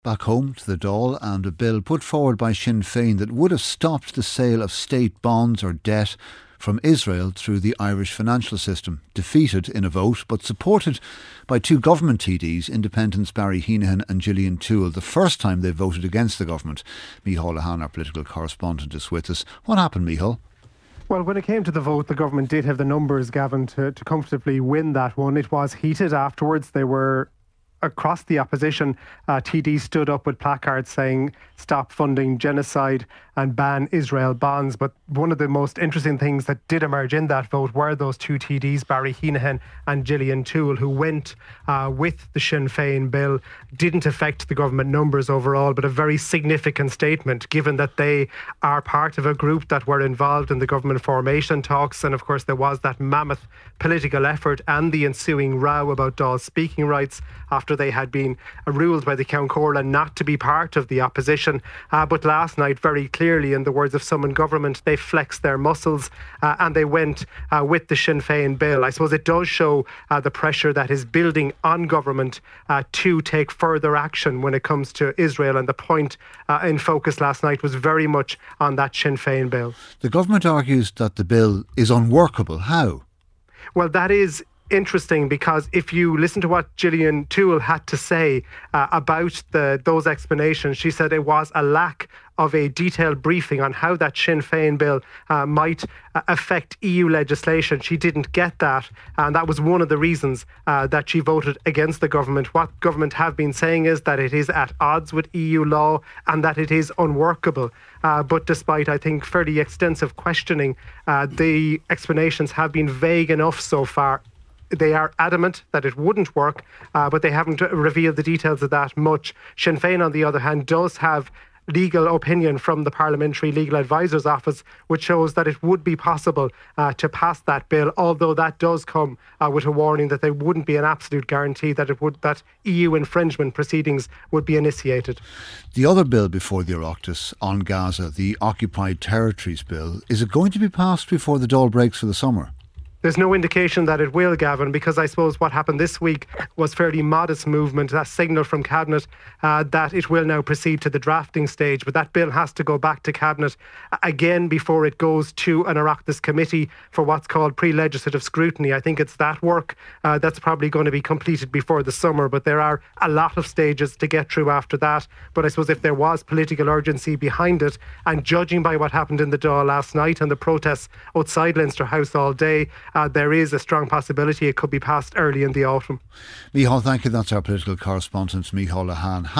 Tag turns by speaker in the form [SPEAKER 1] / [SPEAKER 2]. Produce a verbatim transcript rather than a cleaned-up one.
[SPEAKER 1] Back home to the Dáil, and a bill put forward by Sinn Féin that would have stopped the sale of state bonds or debt from Israel through the Irish financial system. Defeated in a vote, but supported by two government T Ds, Independents Barry Heenahan and Gillian Toole, the first time they voted against the government. Micheál Lehane, our political correspondent, is with us. What happened, Micheál?
[SPEAKER 2] Well, when it came to the vote, the government did have the numbers, Gavin, to, to comfortably win that one. It was heated afterwards. They were across the opposition. uh, T Ds stood up with placards saying stop funding genocide and ban Israel bonds. But one of the most interesting things that did emerge in that vote were those two T Ds, Barry Heenahan and Gillian Toole, who went uh, with the Sinn Féin bill. Didn't affect the government numbers overall, but a very significant statement given that they are part of a group that were involved in the government formation talks. And of course there was that mammoth political effort and the ensuing row about Dáil's speaking rights after they had been ruled by the Ceann Comhairle not to be part of the opposition. Uh, but last night, very clearly, in the words of some in government, they flexed their muscles uh, and they went uh, with the Sinn Féin bill. I suppose it does show uh, the pressure that is building on government uh, to take further action when it comes to Israel. And the point uh, in focus last night was very much on that Sinn Féin bill.
[SPEAKER 1] The government argues that the bill is unworkable. How?
[SPEAKER 2] Well, that is interesting, because if you listen to what Gillian Toole had to say uh, about the those explanations, she said it was a lack of a detailed briefing on how that Sinn Féin bill uh, might uh, affect E U legislation. She didn't get that, and that was one of the reasons uh, that she voted against the government. What government have been saying is that it is at odds with E U law and that it is unworkable. Uh, but despite, I think, fairly extensive questioning, uh, the explanations have been vague enough so far. They are adamant that it wouldn't work, uh, but they haven't revealed the details of that much. Sinn Féin, on the other hand, does have legal opinion from the Parliamentary Legal Advisor's Office, which shows that it would be possible uh, to pass that bill, although that does come uh, with a warning that there wouldn't be an absolute guarantee that it would that E U infringement proceedings would be initiated.
[SPEAKER 1] The other bill before the Oireachtas on Gaza, the Occupied Territories Bill, is it going to be passed before the Dáil breaks for the summer?
[SPEAKER 2] There's no indication that it will, Gavin, because I suppose what happened this week was fairly modest movement, a signal from Cabinet uh, that it will now proceed to the drafting stage. But that bill has to go back to Cabinet again before it goes to an Oireachtas committee for what's called pre-legislative scrutiny. I think it's that work uh, that's probably going to be completed before the summer, but there are a lot of stages to get through after that. But I suppose if there was political urgency behind it, and judging by what happened in the Dáil last night and the protests outside Leinster House all day, Uh, there is a strong possibility it could be passed early in the autumn.
[SPEAKER 1] Micheál, thank you. That's our political correspondent, Micheál Lehane.